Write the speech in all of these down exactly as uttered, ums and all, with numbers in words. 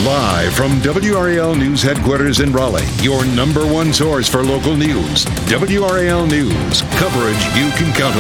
Live from W R A L News headquarters in Raleigh, your number one source for local news. W R A L News, coverage you can count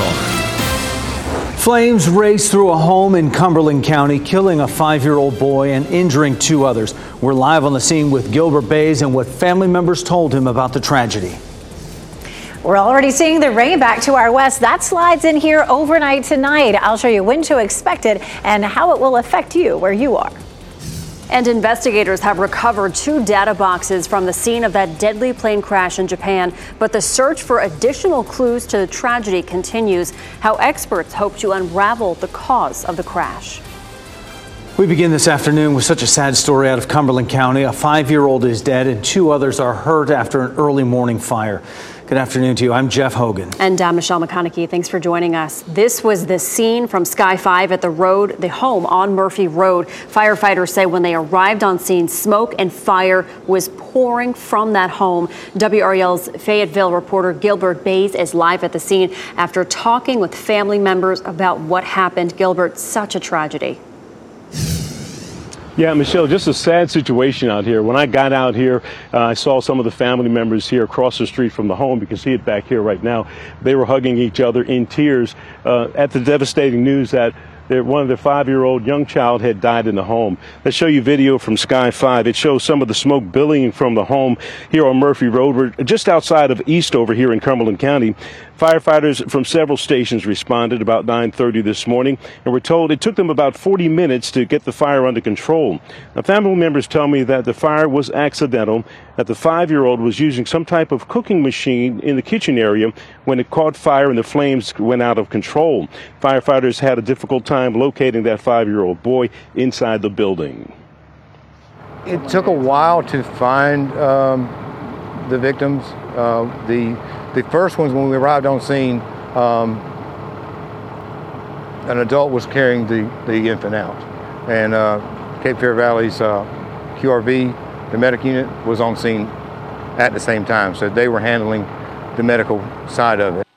on. Flames raced through a home in Cumberland County, killing a five-year-old boy and injuring two others. We're live on the scene with Gilbert Bays and what family members told him about the tragedy. We're already seeing the rain back to our west. That slides in here overnight tonight. I'll show you when to expect it and how it will affect you where you are. And investigators have recovered two data boxes from the scene of that deadly plane crash in Japan. But the search for additional clues to the tragedy continues. How experts hope to unravel the cause of the crash. We begin this afternoon with such a sad story out of Cumberland County. A five-year-old is dead and two others are hurt after an early morning fire. Good afternoon to you. I'm Jeff Hogan. And I'm Michelle McConaughey. Thanks for joining us. This was the scene from Sky five at the road, the home on Murphy Road. Firefighters say when they arrived on scene, smoke and fire was pouring from that home. W R A L's Fayetteville reporter Gilbert Bays is live at the scene after talking with family members about what happened. Gilbert, such a tragedy. Yeah, Michelle, just a sad situation out here. When I got out here, uh, I saw some of the family members here across the street from the home. You can see it back here right now. They were hugging each other in tears uh, at the devastating news that one of their five-year-old young child had died in the home. Let's show you video from Sky five. It shows some of the smoke billowing from the home here on Murphy Road. We're just outside of Eastover here in Cumberland County. Firefighters from several stations responded about nine thirty this morning, and we're told it took them about forty minutes to get the fire under control. Now, family members tell me that the fire was accidental, that the five-year-old was using some type of cooking machine in the kitchen area when it caught fire and the flames went out of control. Firefighters had a difficult time locating that five-year-old boy inside the building. It took a while to find um, the victims. Uh, the The first ones, when we arrived on scene, um, an adult was carrying the, the infant out. And uh, Cape Fear Valley's uh, Q R V, the medic unit, was on scene at the same time. So they were handling the medical side of it.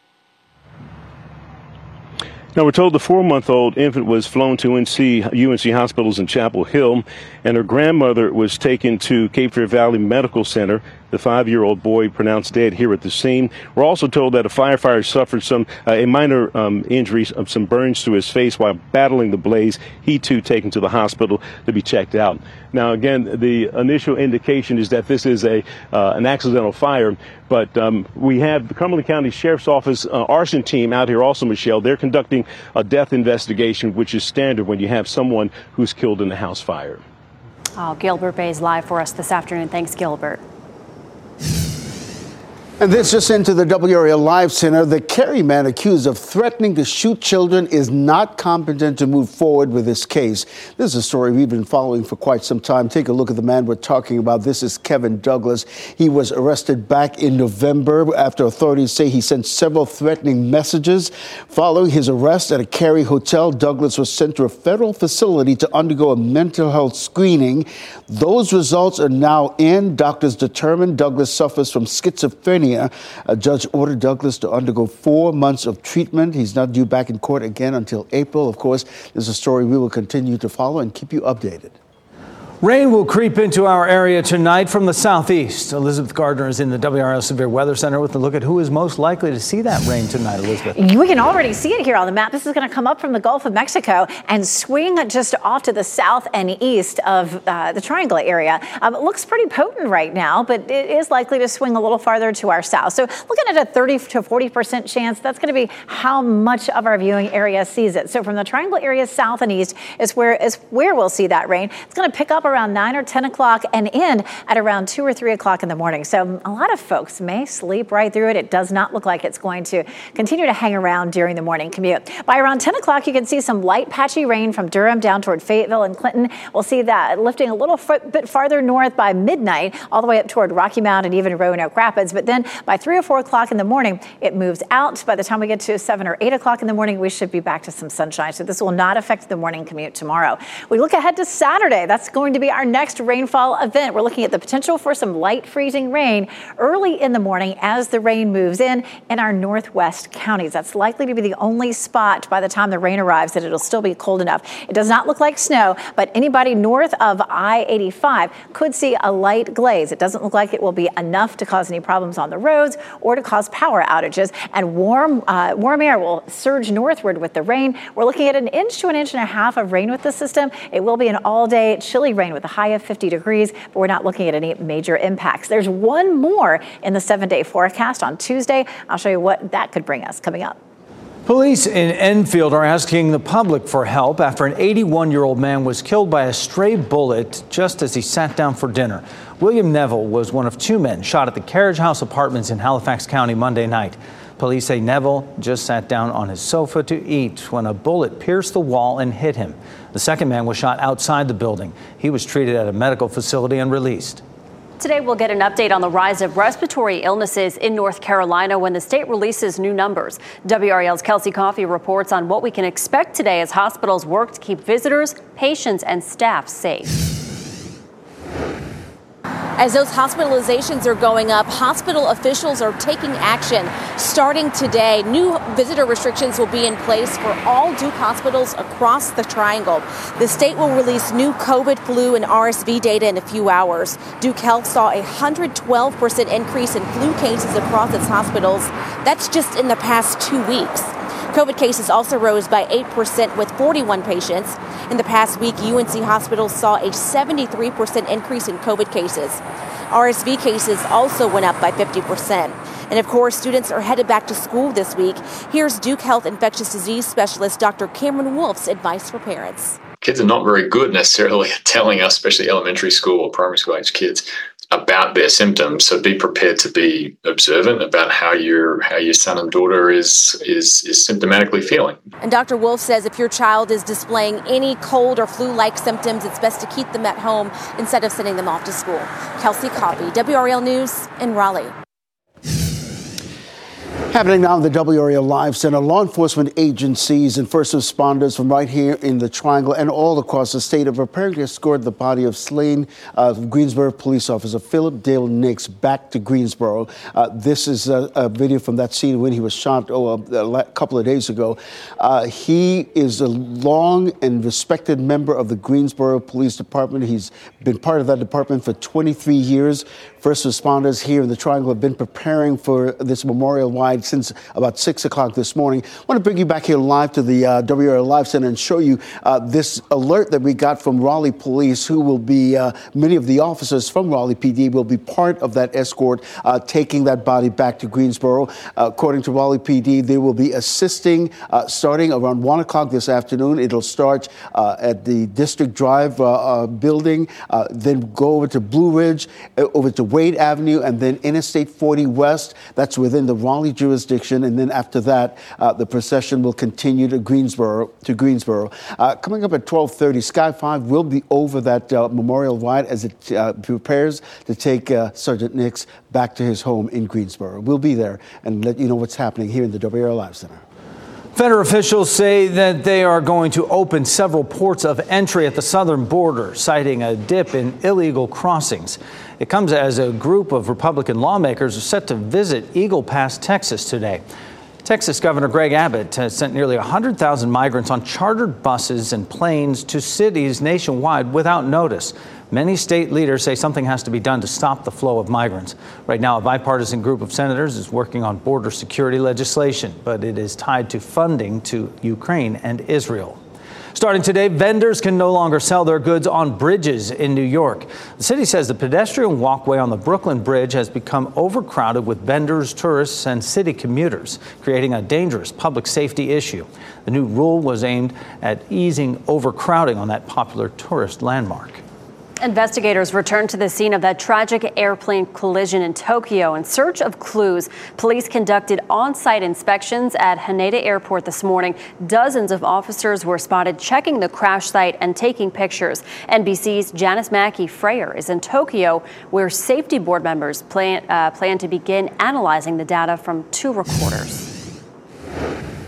Now, we're told the four-month-old infant was flown to U N C, U N C hospitals in Chapel Hill, and her grandmother was taken to Cape Fear Valley Medical Center. The five-year-old boy pronounced dead here at the scene. We're also told that a firefighter suffered some uh, a minor um, injuries, uh, some burns to his face while battling the blaze. He, too, taken to the hospital to be checked out. Now, again, the initial indication is that this is a uh, an accidental fire, but um, we have the Cumberland County Sheriff's Office uh, arson team out here also, Michelle. They're conducting a death investigation, which is standard when you have someone who's killed in a house fire. Oh, Gilbert Bays live for us this afternoon. Thanks, Gilbert. And this just into the W R A L Live Center. The Cary man accused of threatening to shoot children is not competent to move forward with this case. This is a story we've been following for quite some time. Take a look at the man we're talking about. This is Kevin Douglas. He was arrested back in November after authorities say he sent several threatening messages. Following his arrest at a Cary hotel, Douglas was sent to a federal facility to undergo a mental health screening. Those results are now in. Doctors determined Douglas suffers from schizophrenia. A judge ordered Douglas to undergo four months of treatment. He's not due back in court again until April. Of course, this is a story we will continue to follow and keep you updated. Rain will creep into our area tonight from the southeast. Elizabeth Gardner is in the W R L Severe Weather Center with a look at who is most likely to see that rain tonight. Elizabeth. We can already see it here on the map. This is going to come up from the Gulf of Mexico and swing just off to the south and east of uh, the Triangle area. Um, it looks pretty potent right now, but it is likely to swing a little farther to our south. So looking at a thirty to forty percent chance, that's going to be how much of our viewing area sees it. So from the Triangle area south and east is where is where we'll see that rain. It's going to pick up around nine or ten o'clock and end at around two or three o'clock in the morning. So a lot of folks may sleep right through it. It does not look like it's going to continue to hang around during the morning commute. By around ten o'clock, you can see some light patchy rain from Durham down toward Fayetteville and Clinton. We'll see that lifting a little bit farther north by midnight, all the way up toward Rocky Mount and even Roanoke Rapids. But then by three or four o'clock in the morning, it moves out. By the time we get to seven or eight o'clock in the morning, we should be back to some sunshine. So this will not affect the morning commute tomorrow. We look ahead to Saturday. That's going to to be our next rainfall event. We're looking at the potential for some light freezing rain early in the morning as the rain moves in in our northwest counties. That's likely to be the only spot by the time the rain arrives that it'll still be cold enough. It does not look like snow, but anybody north of I eighty-five could see a light glaze. It doesn't look like it will be enough to cause any problems on the roads or to cause power outages. And warm, uh, warm air will surge northward with the rain. We're looking at an inch to an inch and a half of rain with the system. It will be an all-day chilly rain with a high of fifty degrees, but we're not looking at any major impacts. There's one more in the seven-day forecast on Tuesday. I'll show you what that could bring us coming up. Police in Enfield are asking the public for help after an eighty-one-year-old man was killed by a stray bullet just as he sat down for dinner. William Neville was one of two men shot at the Carriage House Apartments in Halifax County Monday night. Police say Neville just sat down on his sofa to eat when a bullet pierced the wall and hit him. The second man was shot outside the building. He was treated at a medical facility and released. Today, we'll get an update on the rise of respiratory illnesses in North Carolina when the state releases new numbers. W R A L's Kelsey Coffey reports on what we can expect today as hospitals work to keep visitors, patients, and staff safe. As those hospitalizations are going up, hospital officials are taking action. Starting today, new visitor restrictions will be in place for all Duke hospitals across the Triangle. The state will release new COVID, flu, and R S V data in a few hours. Duke Health saw a one hundred twelve percent increase in flu cases across its hospitals. That's just in the past two weeks. COVID cases also rose by eight percent with forty-one patients. In the past week, U N C hospitals saw a seventy-three percent increase in COVID cases. R S V cases also went up by fifty percent. And of course, students are headed back to school this week. Here's Duke Health infectious disease specialist Doctor Cameron Wolf's advice for parents. Kids are not very good necessarily at telling us, especially elementary school or primary school age kids, about their symptoms. So be prepared to be observant about how your how your son and daughter is is is symptomatically feeling. And Doctor Wolf says if your child is displaying any cold or flu-like symptoms, it's best to keep them at home instead of sending them off to school. Kelsey Coffey, W R A L News in Raleigh. Happening now in the W R A L Live Center, law enforcement agencies and first responders from right here in the Triangle and all across the state are preparing to escort the body of slain uh, Greensboro police officer Philip Dale Nix back to Greensboro. Uh, this is a, a video from that scene when he was shot oh, a, a couple of days ago. Uh, he is a long and respected member of the Greensboro Police Department. He's been part of that department for twenty-three years. First responders here in the Triangle have been preparing for this memorial wide since about six o'clock this morning. I want to bring you back here live to the uh, W R A L Live Center and show you uh, this alert that we got from Raleigh Police, who will be, uh, many of the officers from Raleigh P D will be part of that escort, uh, taking that body back to Greensboro. Uh, according to Raleigh P D, they will be assisting uh, starting around one o'clock this afternoon. It'll start uh, at the District Drive uh, uh, building, uh, then go over to Blue Ridge, uh, over to Wade Avenue, and then Interstate forty West. That's within the Raleigh jurisdiction. And then after that, uh, the procession will continue to Greensboro. To Greensboro. Uh, coming up at twelve thirty, Sky five will be over that uh, memorial ride as it uh, prepares to take uh, Sergeant Nix back to his home in Greensboro. We'll be there and let you know what's happening here in the W R A L Live Center. Federal officials say that they are going to open several ports of entry at the southern border, citing a dip in illegal crossings. It comes as a group of Republican lawmakers are set to visit Eagle Pass, Texas today. Texas Governor Greg Abbott has sent nearly one hundred thousand migrants on chartered buses and planes to cities nationwide without notice. Many state leaders say something has to be done to stop the flow of migrants. Right now, a bipartisan group of senators is working on border security legislation, but it is tied to funding to Ukraine and Israel. Starting today, vendors can no longer sell their goods on bridges in New York. The city says the pedestrian walkway on the Brooklyn Bridge has become overcrowded with vendors, tourists, and city commuters, creating a dangerous public safety issue. The new rule was aimed at easing overcrowding on that popular tourist landmark. Investigators returned to the scene of that tragic airplane collision in Tokyo in search of clues. Police conducted on-site inspections at Haneda Airport this morning. Dozens of officers were spotted checking the crash site and taking pictures. N B C's Janice Mackey-Freyer is in Tokyo, where safety board members plan, uh, plan to begin analyzing the data from two recorders.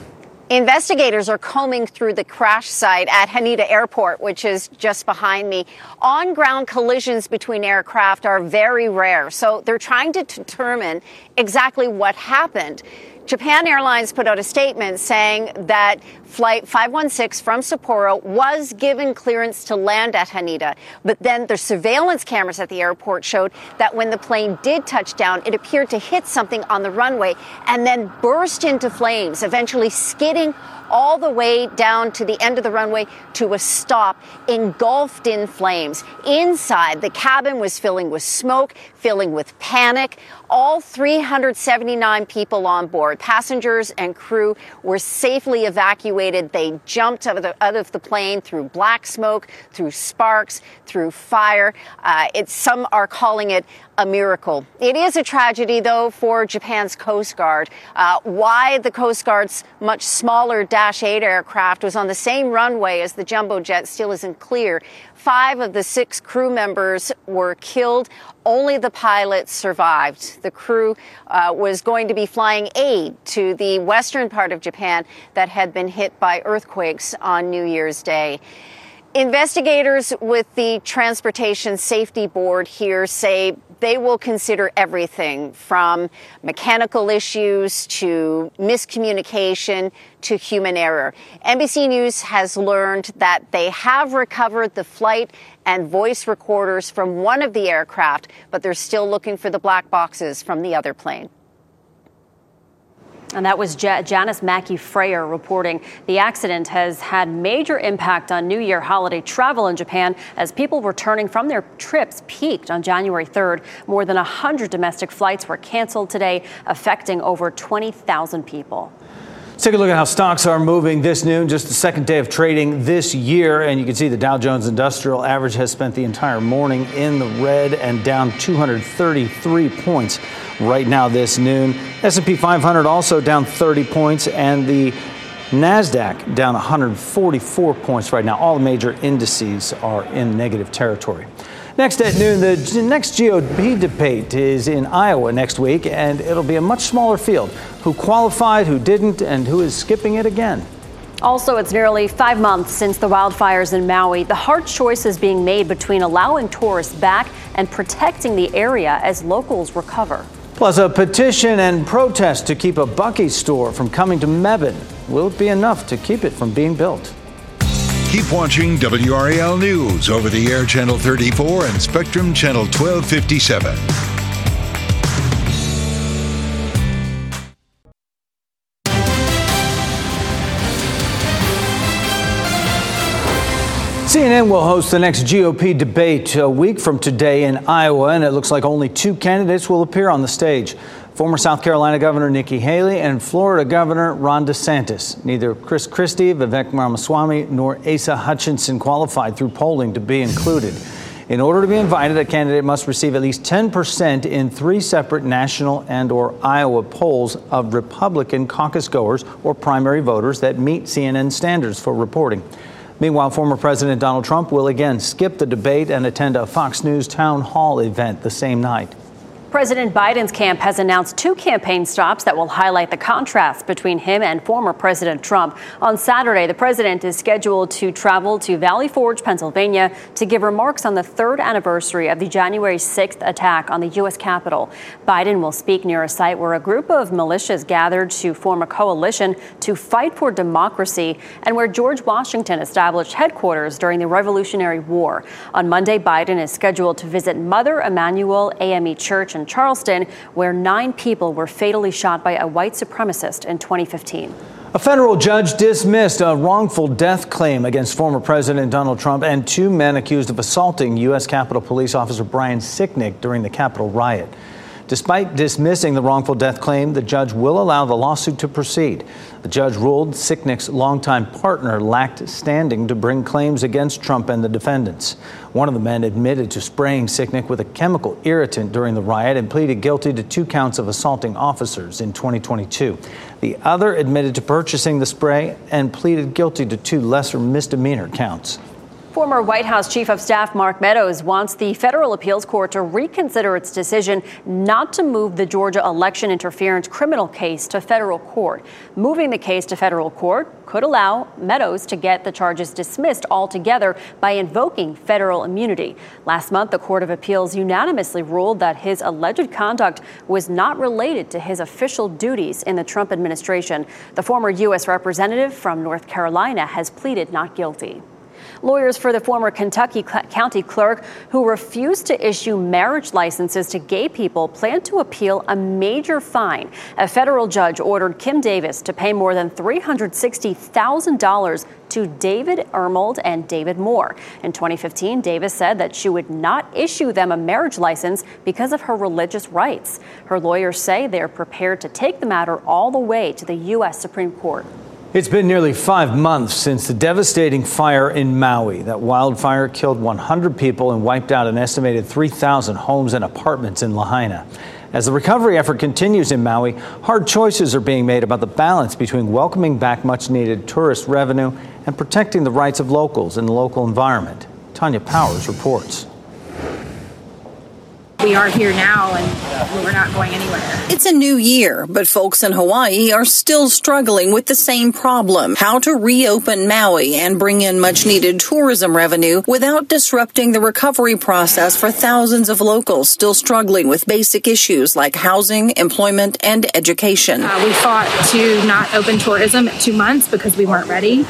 Investigators are combing through the crash site at Haneda Airport, which is just behind me. On-ground collisions between aircraft are very rare, so they're trying to determine exactly what happened. Japan Airlines put out a statement saying that Flight five one six from Sapporo was given clearance to land at Haneda. But then the surveillance cameras at the airport showed that when the plane did touch down, it appeared to hit something on the runway and then burst into flames, eventually skidding all the way down to the end of the runway to a stop, engulfed in flames. Inside, the cabin was filling with smoke, filling with panic. All three hundred seventy-nine people on board, passengers and crew, were safely evacuated. They jumped out of the, out of the plane through black smoke, through sparks, through fire. Uh, it's, some are calling it a miracle. It is a tragedy, though, for Japan's Coast Guard. Uh, why the Coast Guard's much smaller Dash eight aircraft was on the same runway as the jumbo jet still isn't clear. Five of the six crew members were killed. Only the pilot survived. The crew uh, was going to be flying aid to the western part of Japan that had been hit by earthquakes on New Year's Day. Investigators with the Transportation Safety Board here say they will consider everything from mechanical issues to miscommunication to human error. N B C News has learned that they have recovered the flight and voice recorders from one of the aircraft, but they're still looking for the black boxes from the other plane. And that was ja- Janice Mackey-Freyer reporting. The accident has had major impact on New Year holiday travel in Japan as people returning from their trips peaked on January third. More than one hundred domestic flights were canceled today, affecting over twenty thousand people. Let's take a look at how stocks are moving this noon, just the second day of trading this year. And you can see the Dow Jones Industrial Average has spent the entire morning in the red and down two hundred thirty-three points right now this noon. S and P five hundred also down thirty points, and the NASDAQ down one hundred forty-four points right now. All the major indices are in negative territory. Next at noon, the next G O P debate is in Iowa next week, and it'll be a much smaller field. Who qualified, who didn't, and who is skipping it again? Also, it's nearly five months since the wildfires in Maui. The hard choice is being made between allowing tourists back and protecting the area as locals recover. Plus, a petition and protest to keep a Buc-ee's store from coming to Mebane. Will it be enough to keep it from being built? Keep watching W R A L News over the air Channel thirty-four and Spectrum Channel twelve fifty-seven. C N N will host the next G O P debate a week from today in Iowa, and it looks like only two candidates will appear on the stage. Former South Carolina Governor Nikki Haley and Florida Governor Ron DeSantis. Neither Chris Christie, Vivek Ramaswamy, nor Asa Hutchinson qualified through polling to be included. In order to be invited, a candidate must receive at least ten percent in three separate national and or Iowa polls of Republican caucus goers or primary voters that meet C N N standards for reporting. Meanwhile, former President Donald Trump will again skip the debate and attend a Fox News town hall event the same night. President Biden's camp has announced two campaign stops that will highlight the contrast between him and former President Trump. On Saturday, the president is scheduled to travel to Valley Forge, Pennsylvania, to give remarks on the third anniversary of the January sixth attack on the U S Capitol. Biden will speak near a site where a group of militias gathered to form a coalition to fight for democracy and where George Washington established headquarters during the Revolutionary War. On Monday, Biden is scheduled to visit Mother Emanuel A M E Church in Charleston, where nine people were fatally shot by a white supremacist in twenty fifteen. A federal judge dismissed a wrongful death claim against former President Donald Trump and two men accused of assaulting U S Capitol Police Officer Brian Sicknick during the Capitol riot. Despite dismissing the wrongful death claim, the judge will allow the lawsuit to proceed. The judge ruled Sicknick's longtime partner lacked standing to bring claims against Trump and the defendants. One of the men admitted to spraying Sicknick with a chemical irritant during the riot and pleaded guilty to two counts of assaulting officers in twenty twenty-two. The other admitted to purchasing the spray and pleaded guilty to two lesser misdemeanor counts. Former White House Chief of Staff Mark Meadows wants the federal appeals court to reconsider its decision not to move the Georgia election interference criminal case to federal court. Moving the case to federal court could allow Meadows to get the charges dismissed altogether by invoking federal immunity. Last month, the Court of Appeals unanimously ruled that his alleged conduct was not related to his official duties in the Trump administration. The former U S representative from North Carolina has pleaded not guilty. Lawyers for the former Kentucky county clerk who refused to issue marriage licenses to gay people plan to appeal a major fine. A federal judge ordered Kim Davis to pay more than three hundred sixty thousand dollars to David Ermold and David Moore. In twenty fifteen, Davis said that she would not issue them a marriage license because of her religious rights. Her lawyers say they're prepared to take the matter all the way to the U S Supreme Court. It's been nearly five months since the devastating fire in Maui. That wildfire killed one hundred people and wiped out an estimated three thousand homes and apartments in Lahaina. As the recovery effort continues in Maui, hard choices are being made about the balance between welcoming back much-needed tourist revenue and protecting the rights of locals in the local environment. Tanya Powers reports. We are here now and we're not going anywhere. It's a new year, but folks in Hawaii are still struggling with the same problem: how to reopen Maui and bring in much needed tourism revenue without disrupting the recovery process for thousands of locals still struggling with basic issues like housing, employment, and education. Uh, we fought to not open tourism at two months because we weren't ready.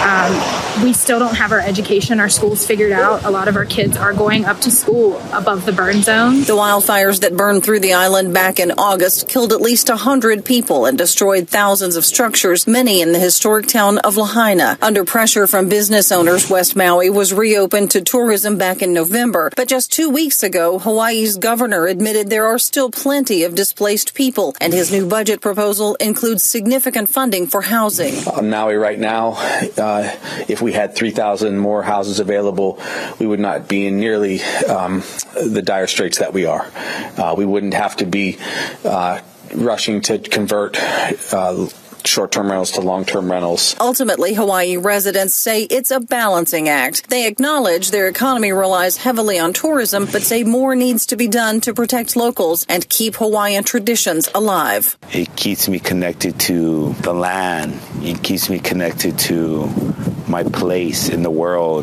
Um, we still don't have our education, our schools figured out. A lot of our kids are going up to school above the burn zone. The wildfires that burned through the island back in August killed at least one hundred people and destroyed thousands of structures, many in the historic town of Lahaina. Under pressure from business owners, West Maui was reopened to tourism back in November. But just two weeks ago, Hawaii's governor admitted there are still plenty of displaced people, and his new budget proposal includes significant funding for housing. On Maui right now, uh, if we had three thousand more houses available, we would not be in nearly um, the dire straits that we are. Uh, we wouldn't have to be uh, rushing to convert uh, short-term rentals to long-term rentals. Ultimately, Hawaii residents say it's a balancing act. They acknowledge their economy relies heavily on tourism, but say more needs to be done to protect locals and keep Hawaiian traditions alive. It keeps me connected to the land. It keeps me connected to my place in the world.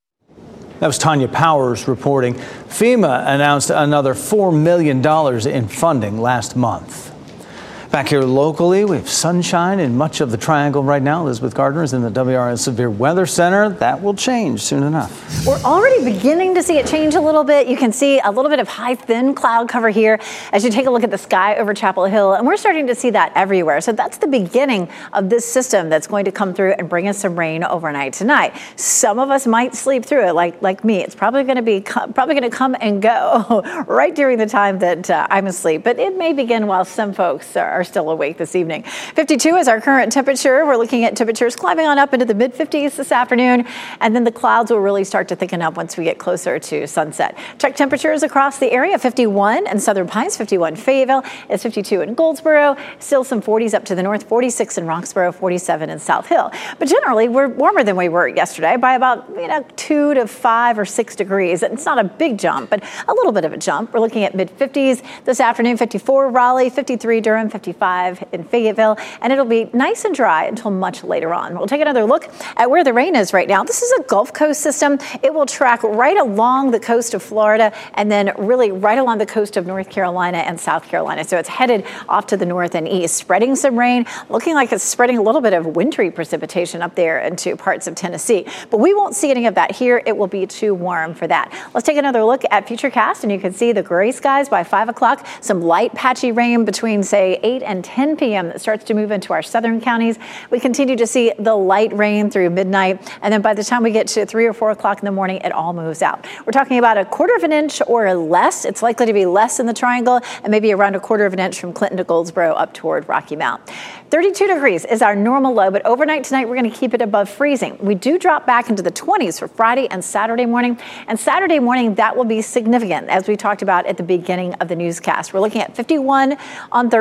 That was Tanya Powers reporting. FEMA announced another four million dollars in funding last month. Back here locally, we have sunshine in much of the Triangle right now. Elizabeth Gardner is in the W R L Severe Weather Center. That will change soon enough. We're already beginning to see it change a little bit. You can see a little bit of high, thin cloud cover here as you take a look at the sky over Chapel Hill. And we're starting to see that everywhere. So that's the beginning of this system that's going to come through and bring us some rain overnight tonight. Some of us might sleep through it, like like me. It's probably going to be probably going to come and go right during the time that uh, I'm asleep. But it may begin while some folks are still awake this evening. fifty-two is our current temperature. We're looking at temperatures climbing on up into the mid fifties this afternoon, and then the clouds will really start to thicken up once we get closer to sunset. Check temperatures across the area: fifty-one in Southern Pines, fifty-one Fayetteville, it's fifty-two in Goldsboro, still some forties up to the north, forty-six in Roxborough, forty-seven in South Hill. But generally, we're warmer than we were yesterday by about you know two to five or six degrees. It's not a big jump, but a little bit of a jump. We're looking at mid fifties this afternoon: fifty-four Raleigh, fifty-three Durham, fifty-five in Fayetteville, and it'll be nice and dry until much later on. We'll take another look at where the rain is right now. This is a Gulf Coast system. It will track right along the coast of Florida and then really right along the coast of North Carolina and South Carolina. So it's headed off to the north and east, spreading some rain, looking like it's spreading a little bit of wintry precipitation up there into parts of Tennessee. But we won't see any of that here. It will be too warm for that. Let's take another look at Futurecast, and you can see the gray skies by five o'clock, some light patchy rain between, say, eight and ten p.m. that starts to move into our southern counties. We continue to see the light rain through midnight, and then by the time we get to three or four o'clock in the morning, it all moves out. We're talking about a quarter of an inch or less. It's likely to be less in the Triangle, and maybe around a quarter of an inch from Clinton to Goldsboro up toward Rocky Mount. thirty-two degrees is our normal low, but overnight tonight we're going to keep it above freezing. We do drop back into the twenties for Friday and Saturday morning, and Saturday morning that will be significant, as we talked about at the beginning of the newscast. We're looking at fifty-one on Thursday,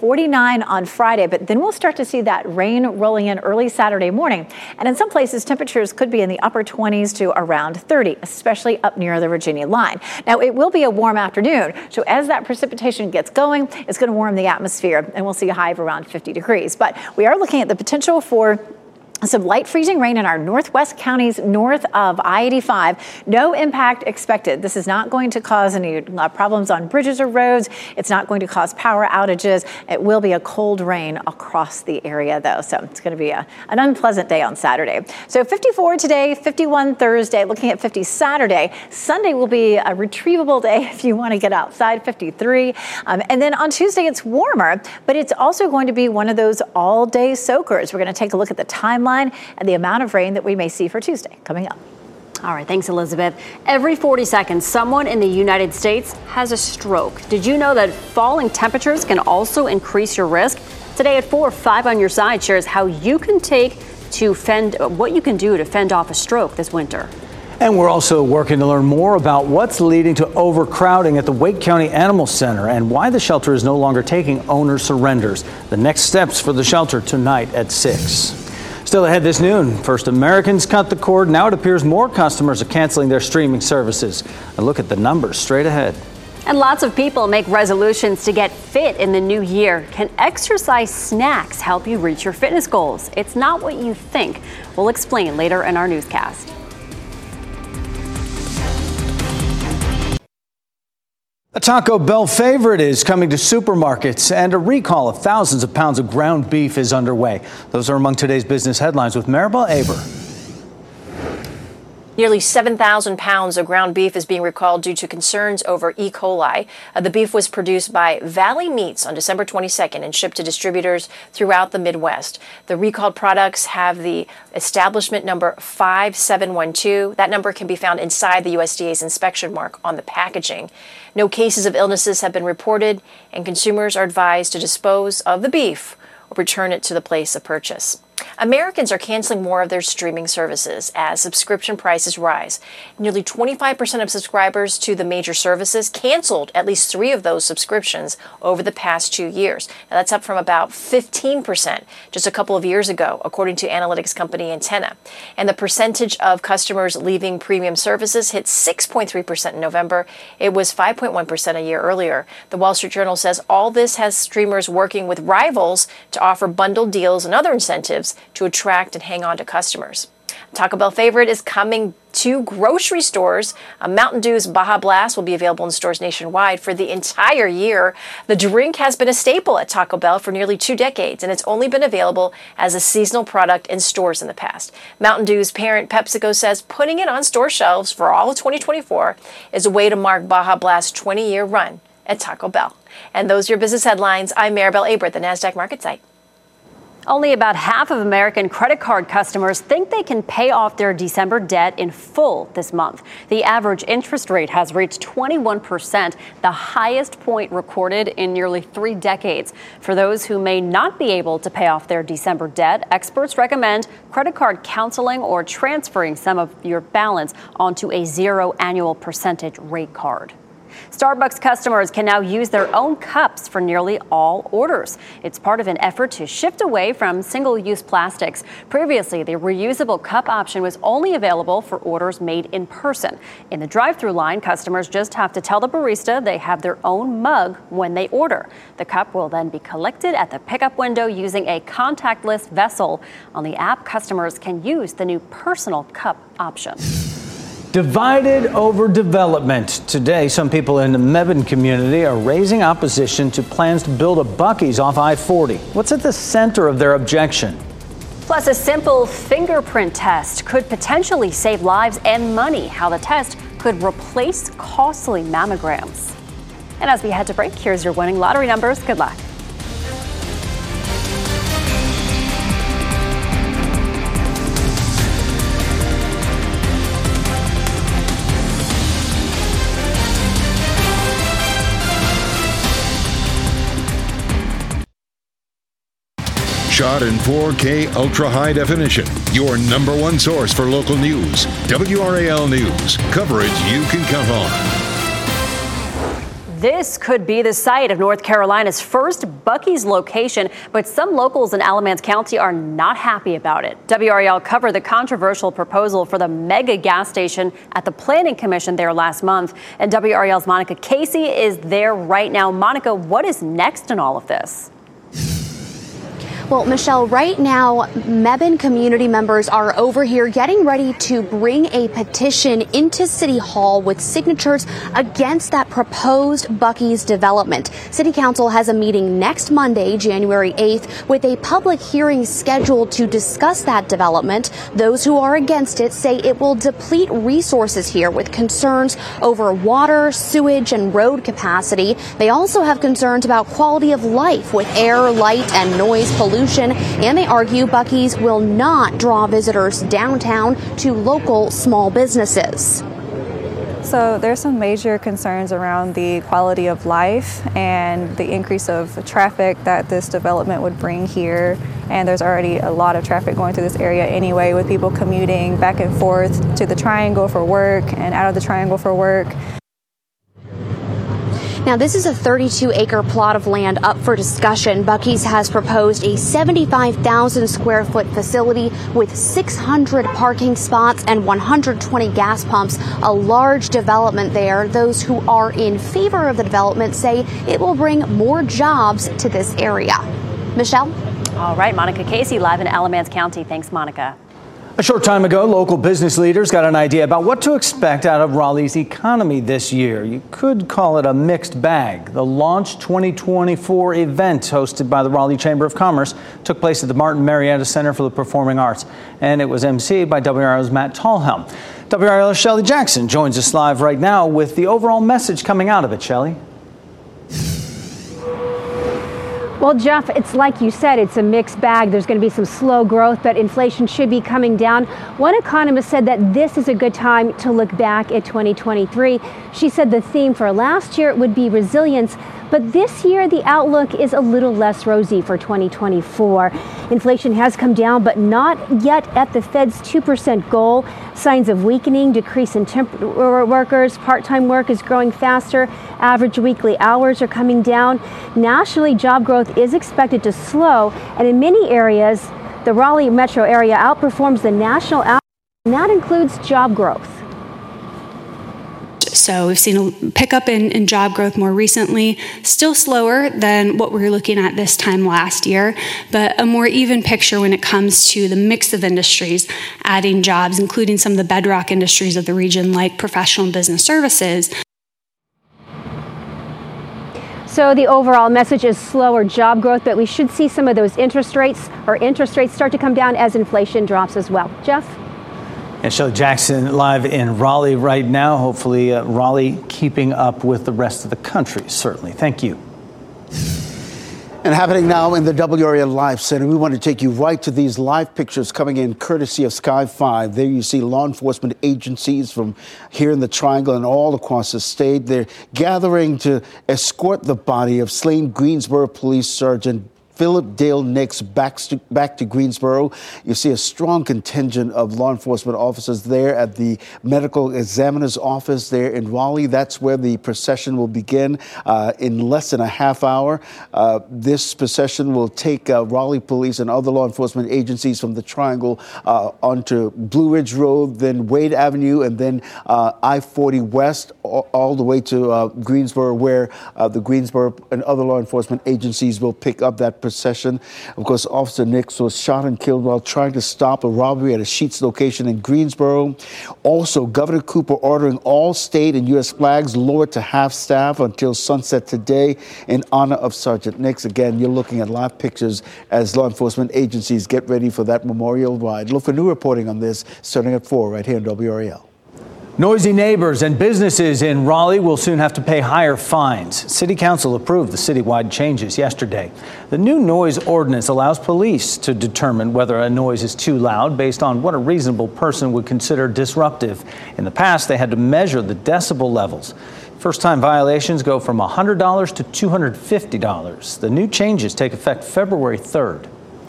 forty-nine on Friday, but then we'll start to see that rain rolling in early Saturday morning. And in some places, temperatures could be in the upper twenties to around thirty, especially up near the Virginia line. Now, it will be a warm afternoon, so as that precipitation gets going, it's going to warm the atmosphere, and we'll see a high of around fifty degrees. But we are looking at the potential for some light freezing rain in our northwest counties north of I eighty-five. No impact expected. This is not going to cause any uh, problems on bridges or roads. It's not going to cause power outages. It will be a cold rain across the area, though. So it's going to be a, an unpleasant day on Saturday. So fifty-four today, fifty-one Thursday, looking at fifty Saturday. Sunday will be a retrievable day if you want to get outside, fifty-three. Um, and then on Tuesday, it's warmer, but it's also going to be one of those all-day soakers. We're going to take a look at the timeline and the amount of rain that we may see for Tuesday coming up. All right, thanks, Elizabeth. Every forty seconds, someone in the United States has a stroke. Did you know that falling temperatures can also increase your risk? Today at four, five on your side shares how you can take to fend, what you can do to fend off a stroke this winter. And we're also working to learn more about what's leading to overcrowding at the Wake County Animal Center and why the shelter is no longer taking owner surrenders. The next steps for the shelter tonight at six. Still ahead this noon, first Americans cut the cord. Now it appears more customers are canceling their streaming services. A look at the numbers straight ahead. And lots of people make resolutions to get fit in the new year. Can exercise snacks help you reach your fitness goals? It's not what you think. We'll explain later in our newscast. A Taco Bell favorite is coming to supermarkets, and a recall of thousands of pounds of ground beef is underway. Those are among today's business headlines with Maribel Aber. Nearly seven thousand pounds of ground beef is being recalled due to concerns over E. coli. Uh, the beef was produced by Valley Meats on December twenty-second and shipped to distributors throughout the Midwest. The recalled products have the establishment number five seven one two. That number can be found inside the U S D A's inspection mark on the packaging. No cases of illnesses have been reported, and consumers are advised to dispose of the beef or return it to the place of purchase. Americans are canceling more of their streaming services as subscription prices rise. Nearly twenty-five percent of subscribers to the major services canceled at least three of those subscriptions over the past two years. Now, that's up from about fifteen percent just a couple of years ago, according to analytics company Antenna. And the percentage of customers leaving premium services hit six point three percent in November. It was five point one percent a year earlier. The Wall Street Journal says all this has streamers working with rivals to offer bundled deals and other incentives to attract and hang on to customers. Taco Bell favorite is coming to grocery stores. Uh, Mountain Dew's Baja Blast will be available in stores nationwide for the entire year. The drink has been a staple at Taco Bell for nearly two decades, and it's only been available as a seasonal product in stores in the past. Mountain Dew's parent PepsiCo says putting it on store shelves for all of twenty twenty-four is a way to mark Baja Blast's twenty-year run at Taco Bell. And those are your business headlines. I'm Maribel Aber at the NASDAQ Market Site. Only about half of American credit card customers think they can pay off their December debt in full this month. The average interest rate has reached twenty-one percent, the highest point recorded in nearly three decades. For those who may not be able to pay off their December debt, experts recommend credit card counseling or transferring some of your balance onto a zero annual percentage rate card. Starbucks customers can now use their own cups for nearly all orders. It's part of an effort to shift away from single-use plastics. Previously, the reusable cup option was only available for orders made in person. In the drive-thru line, customers just have to tell the barista they have their own mug when they order. The cup will then be collected at the pickup window using a contactless vessel. On the app, customers can use the new personal cup option. Divided over development. Today, some people in the Mebane community are raising opposition to plans to build a Buc-ee's off I forty. What's at the center of their objection? Plus, a simple fingerprint test could potentially save lives and money. How the test could replace costly mammograms. And as we head to break, here's your winning lottery numbers. Good luck. Shot in four K ultra high definition. Your number one source for local news. W R A L News. Coverage you can count on. This could be the site of North Carolina's first Buc-ee's location, but some locals in Alamance County are not happy about it. W R A L covered the controversial proposal for the mega gas station at the Planning Commission there last month. And W R A L's Monica Casey is there right now. Monica, what is next in all of this? Well, Michelle, right now, Mebane community members are over here getting ready to bring a petition into City Hall with signatures against that proposed Buc-ee's development. City Council has a meeting next Monday, January eighth, with a public hearing scheduled to discuss that development. Those who are against it say it will deplete resources here with concerns over water, sewage, and road capacity. They also have concerns about quality of life with air, light, and noise pollution. And they argue Buc-ee's will not draw visitors downtown to local small businesses. So there's some major concerns around the quality of life and the increase of traffic that this development would bring here. And there's already a lot of traffic going through this area anyway, with people commuting back and forth to the Triangle for work and out of the Triangle for work. Now, this is a thirty-two acre plot of land up for discussion. Buc-ee's has proposed a seventy-five thousand square foot facility with six hundred parking spots and one hundred twenty gas pumps, a large development there. Those who are in favor of the development say it will bring more jobs to this area. Michelle? All right, Monica Casey, live in Alamance County. Thanks, Monica. A short time ago, local business leaders got an idea about what to expect out of Raleigh's economy this year. You could call it a mixed bag. The Launch twenty twenty-four event, hosted by the Raleigh Chamber of Commerce, took place at the Martin Marietta Center for the Performing Arts, and it was emceed by W R A L's Matt Tallhelm. W R A L's Shelley Jackson joins us live right now with the overall message coming out of it. Shelley? Well, Jeff, it's like you said, it's a mixed bag. There's going to be some slow growth, but inflation should be coming down. One economist said that this is a good time to look back at twenty twenty-three. She said the theme for last year would be resilience, but this year the outlook is a little less rosy for twenty twenty-four. Inflation has come down, but not yet at the Fed's two percent goal. Signs of weakening, decrease in temp workers, part-time work is growing faster, average weekly hours are coming down. Nationally, job growth is expected to slow, and in many areas, the Raleigh metro area outperforms the national average, and that includes job growth. So we've seen a pickup in, in job growth more recently, still slower than what we were looking at this time last year, but a more even picture when it comes to the mix of industries adding jobs, including some of the bedrock industries of the region like professional and business services. So the overall message is slower job growth, but we should see some of those interest rates or interest rates start to come down as inflation drops as well. Jeff? And Shelley Jackson live in Raleigh right now. Hopefully uh, Raleigh keeping up with the rest of the country, certainly. Thank you. And happening now in the W R A L Live Center, we want to take you right to these live pictures coming in courtesy of Sky five. There you see law enforcement agencies from here in the Triangle and all across the state. They're gathering to escort the body of slain Greensboro Police Sergeant Philip Dale Nix back to, back to Greensboro. You see a strong contingent of law enforcement officers there at the medical examiner's office there in Raleigh. That's where the procession will begin uh, in less than a half hour. Uh, this procession will take uh, Raleigh police and other law enforcement agencies from the Triangle uh, onto Blue Ridge Road, then Wade Avenue, and then uh, I forty West, all, all the way to uh, Greensboro, where uh, the Greensboro and other law enforcement agencies will pick up that procession. Of course, Officer Nix was shot and killed while trying to stop a robbery at a Sheetz location in Greensboro. Also, Governor Cooper ordering all state and U S flags lowered to half staff until sunset today in honor of Sergeant Nix. Again, you're looking at live pictures as law enforcement agencies get ready for that memorial ride. Look for new reporting on this starting at four right here on W R A L. Noisy neighbors and businesses in Raleigh will soon have to pay higher fines. City Council approved the citywide changes yesterday. The new noise ordinance allows police to determine whether a noise is too loud based on what a reasonable person would consider disruptive. In the past, they had to measure the decibel levels. First-time violations go from one hundred dollars to two hundred fifty dollars. The new changes take effect February third.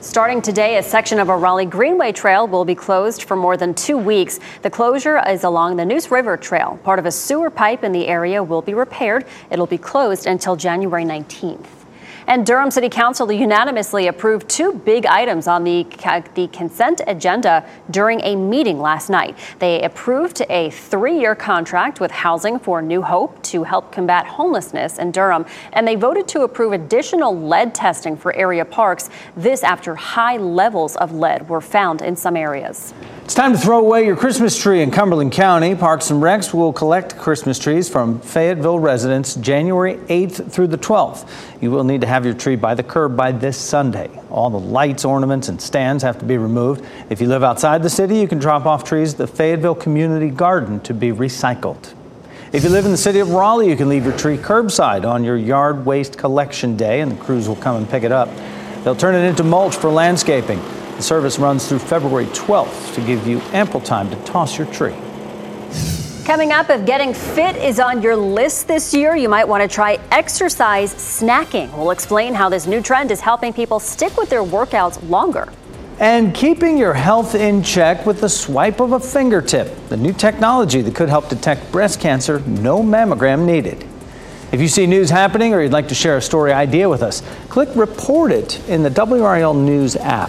Starting today, a section of a Raleigh Greenway trail will be closed for more than two weeks. The closure is along the Neuse River Trail. Part of a sewer pipe in the area will be repaired. It'll be closed until January nineteenth. And Durham City Council unanimously approved two big items on the, the consent agenda during a meeting last night. They approved a three-year contract with Housing for New Hope to help combat homelessness in Durham, and they voted to approve additional lead testing for area parks. This after high levels of lead were found in some areas. It's time to throw away your Christmas tree in Cumberland County. Parks and Recs will collect Christmas trees from Fayetteville residents January eighth through the twelfth. You will need to have your tree by the curb by this Sunday. All the lights, ornaments, and stands have to be removed. If you live outside the city, you can drop off trees at the Fayetteville Community Garden to be recycled. If you live in the city of Raleigh, you can leave your tree curbside on your yard waste collection day, and the crews will come and pick it up. They'll turn it into mulch for landscaping. The service runs through February twelfth to give you ample time to toss your tree. Coming up, if getting fit is on your list this year, you might want to try exercise snacking. We'll explain how this new trend is helping people stick with their workouts longer. And keeping your health in check with the swipe of a fingertip, the new technology that could help detect breast cancer, no mammogram needed. If you see news happening or you'd like to share a story idea with us, click Report It in the W R A L News app.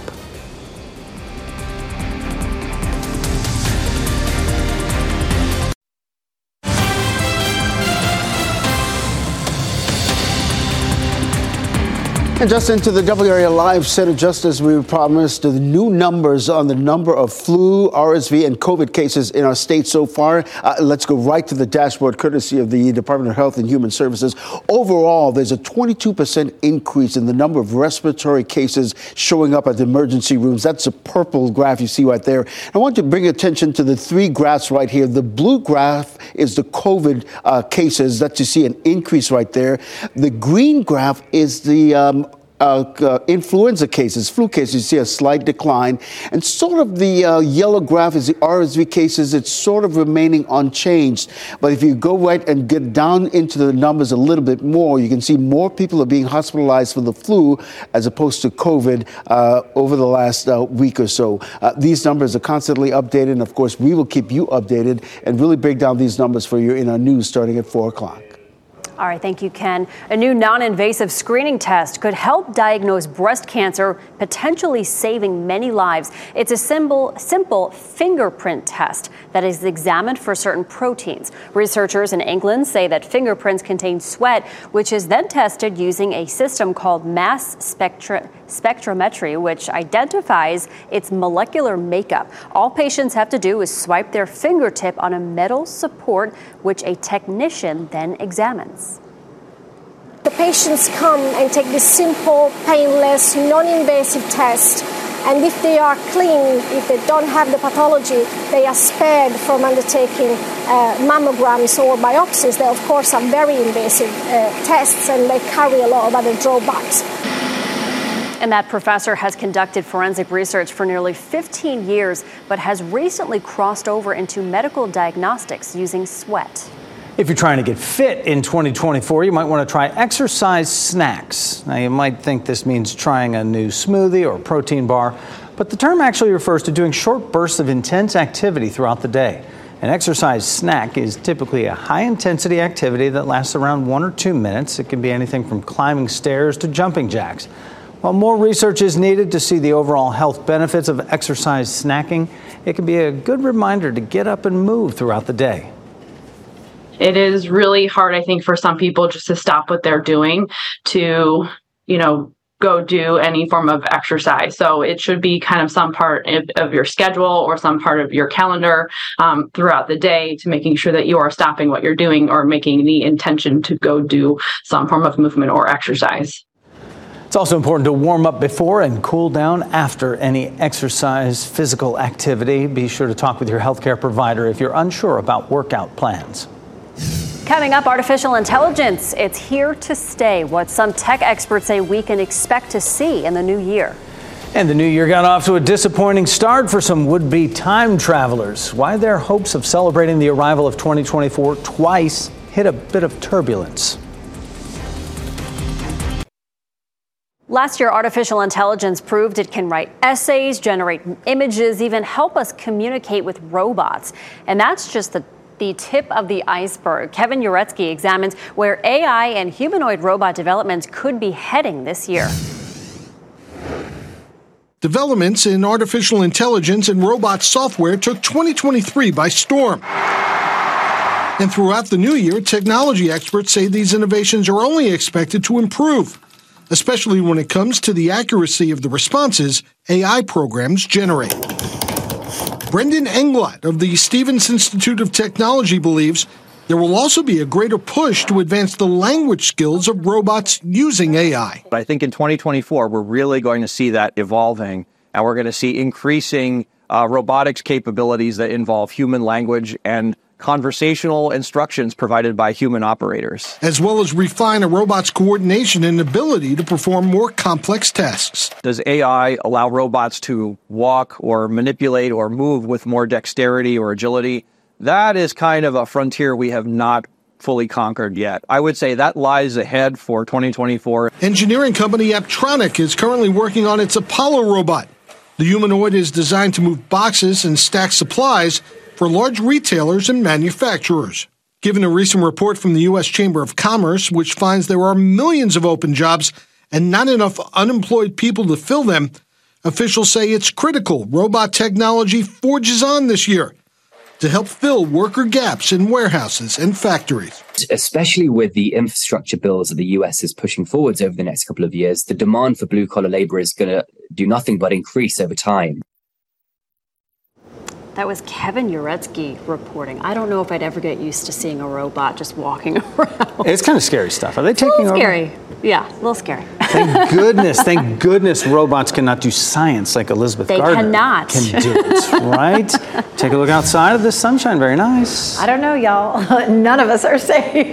And just into the W R A L Live Center, just as we promised, the new numbers on the number of flu, R S V, and COVID cases in our state so far. Uh, let's go right to the dashboard, courtesy of the Department of Health and Human Services. Overall, there's a twenty-two percent increase in the number of respiratory cases showing up at the emergency rooms. That's a purple graph you see right there. I want to bring attention to the three graphs right here. The blue graph is the COVID uh, cases that you see an increase right there. The green graph is the um, Uh, uh, influenza cases, flu cases, you see a slight decline. And sort of the uh, yellow graph is the R S V cases. It's sort of remaining unchanged. But if you go right and get down into the numbers a little bit more, you can see more people are being hospitalized for the flu as opposed to COVID uh, over the last uh, week or so. Uh, these numbers are constantly updated. And of course, we will keep you updated and really break down these numbers for you in our news starting at four o'clock. All right, thank you, Ken. A new non-invasive screening test could help diagnose breast cancer, potentially saving many lives. It's a simple, simple fingerprint test that is examined for certain proteins. Researchers in England say that fingerprints contain sweat, which is then tested using a system called mass spectra, spectrometry, which identifies its molecular makeup. All patients have to do is swipe their fingertip on a metal support, which a technician then examines. The patients come and take this simple, painless, non-invasive test, and if they are clean, if they don't have the pathology, they are spared from undertaking uh, mammograms or biopsies. They, of course, are very invasive uh, tests, and they carry a lot of other drawbacks. And that professor has conducted forensic research for nearly fifteen years, but has recently crossed over into medical diagnostics using sweat. If you're trying to get fit in twenty twenty-four, you might want to try exercise snacks. Now, you might think this means trying a new smoothie or protein bar, but the term actually refers to doing short bursts of intense activity throughout the day. An exercise snack is typically a high-intensity activity that lasts around one or two minutes. It can be anything from climbing stairs to jumping jacks. While more research is needed to see the overall health benefits of exercise snacking, it can be a good reminder to get up and move throughout the day. It is really hard, I think, for some people just to stop what they're doing to, you know, go do any form of exercise. So it should be kind of some part of, of your schedule or some part of your calendar um, throughout the day to making sure that you are stopping what you're doing or making the intention to go do some form of movement or exercise. It's also important to warm up before and cool down after any exercise physical activity. Be sure to talk with your healthcare provider if you're unsure about workout plans. Coming up, artificial intelligence. It's here to stay. What some tech experts say we can expect to see in the new year. And the new year got off to a disappointing start for some would-be time travelers. Why their hopes of celebrating the arrival of twenty twenty-four twice hit a bit of turbulence. Last year, artificial intelligence proved it can write essays, generate images, even help us communicate with robots. And that's just the the tip of the iceberg. Kevin Uretsky examines where A I and humanoid robot developments could be heading this year. Developments in artificial intelligence and robot software took twenty twenty-three by storm. And throughout the new year, technology experts say these innovations are only expected to improve, especially when it comes to the accuracy of the responses A I programs generate. Brendan Englot of the Stevens Institute of Technology believes there will also be a greater push to advance the language skills of robots using A I. I think in twenty twenty-four, we're really going to see that evolving, and we're going to see increasing uh, robotics capabilities that involve human language and conversational instructions provided by human operators, as well as refine a robot's coordination and ability to perform more complex tasks. Does A I allow robots to walk or manipulate or move with more dexterity or agility? That is kind of a frontier we have not fully conquered yet. I would say that lies ahead for twenty twenty-four. Engineering company Apptronik is currently working on its Apollo robot. The humanoid is designed to move boxes and stack supplies for large retailers and manufacturers. Given a recent report from the U S Chamber of Commerce, which finds there are millions of open jobs and not enough unemployed people to fill them, officials say it's critical robot technology forges on this year to help fill worker gaps in warehouses and factories. Especially with the infrastructure bills that the U S is pushing forwards over the next couple of years, the demand for blue-collar labor is going to do nothing but increase over time. That was Kevin Uretsky reporting. I don't know if I'd ever get used to seeing a robot just walking around. It's kind of scary stuff. Are they taking a little over? Scary. Yeah, a little scary. Thank goodness, thank goodness robots cannot do science like Elizabeth They Gardner cannot. can do it, right? Take a look outside of this sunshine. Very nice. I don't know, y'all. None of us are safe.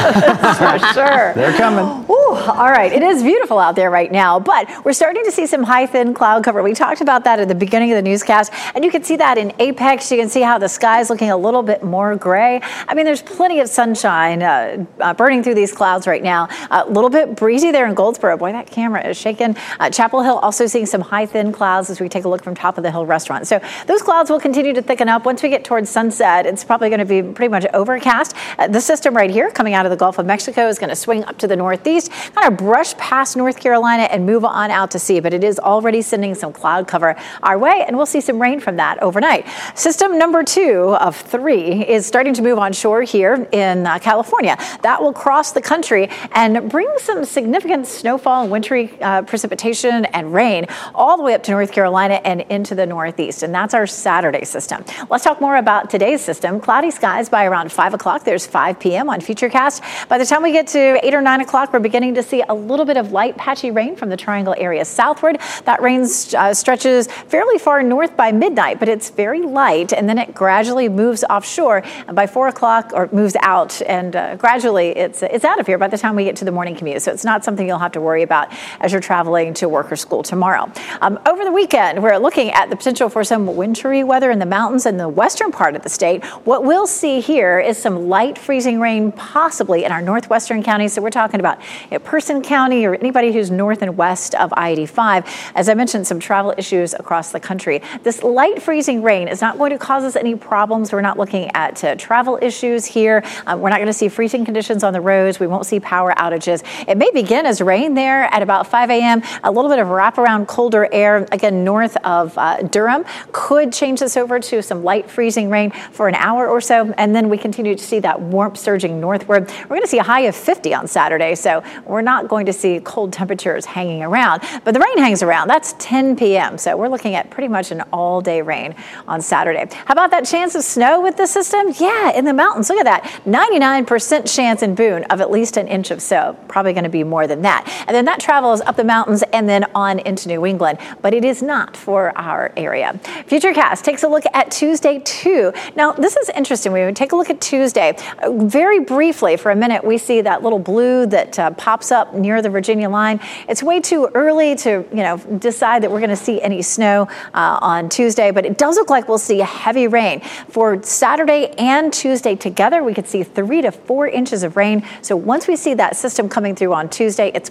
For sure. They're coming. Ooh, all right. It is beautiful out there right now, but we're starting to see some high, thin cloud cover. We talked about that at the beginning of the newscast, and you can see that in Apex. You can see how the sky is looking a little bit more gray. I mean, there's plenty of sunshine uh, uh, burning through these clouds right now. A uh, little bit breezy there in Goldsboro. Boy, that camera is shaking. Uh, Chapel Hill also seeing some high, thin clouds as we take a look from Top of the Hill Restaurant. So those clouds will continue to thicken up. Once we get towards sunset, it's probably going to be pretty much overcast. Uh, the system right here coming out of the Gulf of Mexico is going to swing up to the northeast, kind of brush past North Carolina and move on out to sea. But it is already sending some cloud cover our way, and we'll see some rain from that overnight. System number two of three is starting to move on shore here in uh, California. That will cross the country and bring some significant snowfall and wintry uh, precipitation and rain all the way up to North Carolina and into the northeast. And that's our Saturday system. Let's talk more about today's system. Cloudy skies by around five o'clock. There's five p.m. on Futurecast. By the time we get to eight or nine o'clock, we're beginning to see a little bit of light patchy rain from the Triangle area southward. That rain uh, stretches fairly far north by midnight, but it's very light, and then it gradually moves offshore. And by four o'clock, or moves out, and uh, gradually it's it's out of here by the time we get to the morning commute. So it's not something you'll have to worry about as you're traveling to work or school tomorrow. Um, over the weekend, we're looking at the potential for some wintry weather in the mountains in the western part of the state. What we'll see here is some light freezing rain possibly in our northwestern counties. So we're talking about you know, Person County or anybody who's north and west of I eighty-five. As I mentioned, some travel issues across the country. This light freezing rain is not going to cause us any problems. We're not looking at uh, travel issues here. Um, we're not going to see freezing conditions on the roads. We won't see power outages. It may begin as rain there at about five a.m. A little bit of wraparound colder air, again, north of uh, Durham, could change this over to some light freezing rain for an hour or so. And then we continue to see that warmth surging northward. We're going to see a high of fifty on Saturday. So we're not going to see cold temperatures hanging around. But the rain hangs around. That's ten p.m. So we're looking at pretty much an all day rain on Saturday. How about that chance of snow with the system? Yeah, in the mountains. Look at that. ninety-nine percent chance in Boone of at least an inch of snow. Probably going to be more than that. And then that travels up the mountains and then on into New England. But it is not for our area. Futurecast takes a look at Tuesday, too. Now, this is interesting. We would take a look at Tuesday. Very briefly, for a minute, we see that little blue that uh, pops up near the Virginia line. It's way too early to, you know, decide that we're going to see any snow uh, on Tuesday, but it does look like we'll see a heavy rain. For Saturday and Tuesday together, we could see three to four inches of rain. So once we see that system coming through on Tuesday, it's possible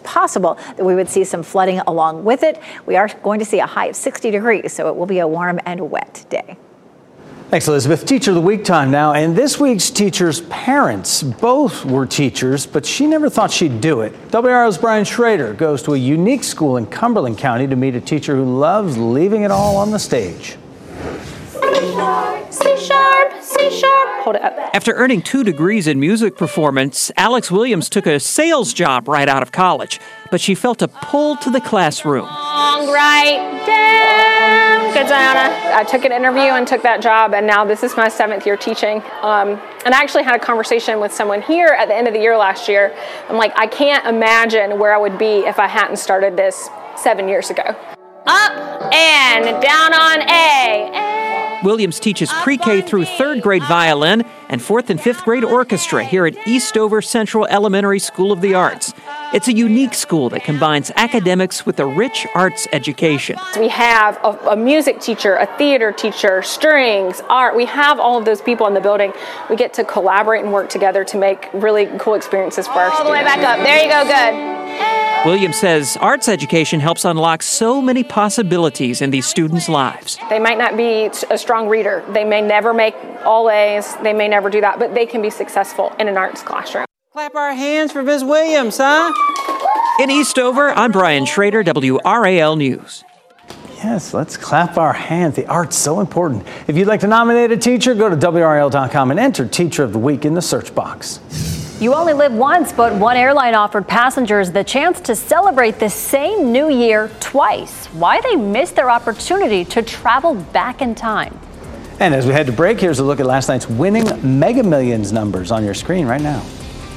possible that we would see some flooding along with it. We are going to see a high of sixty degrees, so it will be a warm and wet day. Thanks, Elizabeth. Teacher of the Week time now. And this week's teacher's parents both were teachers, but she never thought she'd do it. W R L's Brian Schrader goes to a unique school in Cumberland County to meet a teacher who loves leaving it all on the stage. C sharp, C sharp. Hold it up. After earning two degrees in music performance, Alex Williams took a sales job right out of college, but she felt a pull to the classroom. Long right down. Good, Diana. I took an interview and took that job, and now this is my seventh year teaching. Um, and I actually had a conversation with someone here at the end of the year last year. I'm like, I can't imagine where I would be if I hadn't started this seven years ago. Up and down on A. Williams teaches pre-K through third grade violin and fourth and fifth grade orchestra here at Eastover Central Elementary School of the Arts. It's a unique school that combines academics with a rich arts education. We have a, a music teacher, a theater teacher, strings, art. We have all of those people in the building. We get to collaborate and work together to make really cool experiences for our students. All the way back up. There you go. Good. Williams says arts education helps unlock so many possibilities in these students' lives. They might not be a strong reader. They may never make all A's. They may never do that, but they can be successful in an arts classroom. Clap our hands for Miz Williams, huh? In Eastover, I'm Brian Schrader, W R A L News. Yes, let's clap our hands. The art's so important. If you'd like to nominate a teacher, go to W R A L dot com and enter Teacher of the Week in the search box. You only live once, but one airline offered passengers the chance to celebrate the same new year twice. Why they missed their opportunity to travel back in time. And as we head to break, here's a look at last night's winning Mega Millions numbers on your screen right now.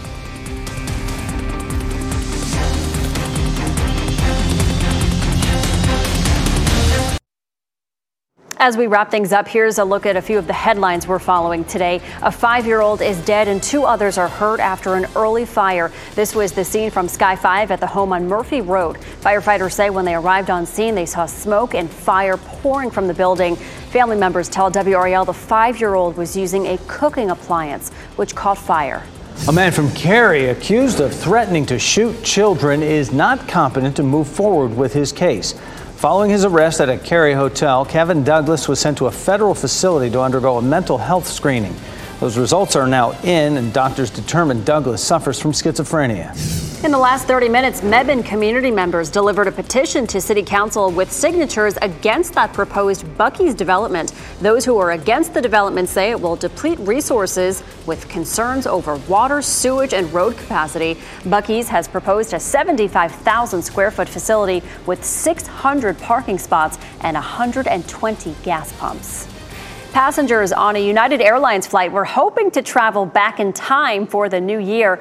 As we wrap things up, here's a look at a few of the headlines we're following today. A five-year-old is dead and two others are hurt after an early fire. This was the scene from Sky five at the home on Murphy Road. Firefighters say when they arrived on scene, they saw smoke and fire pouring from the building. Family members tell W R A L the five-year-old was using a cooking appliance, which caught fire. A man from Cary accused of threatening to shoot children is not competent to move forward with his case. Following his arrest at a Cary hotel, Kevin Douglas was sent to a federal facility to undergo a mental health screening. Those results are now in, and doctors determined Douglas suffers from schizophrenia. In the last thirty minutes, Mebane community members delivered a petition to City Council with signatures against that proposed Buc-ee's development. Those who are against the development say it will deplete resources with concerns over water, sewage, and road capacity. Buc-ee's has proposed a seventy-five thousand square foot facility with six hundred parking spots and one hundred twenty gas pumps. Passengers on a United Airlines flight were hoping to travel back in time for the new year.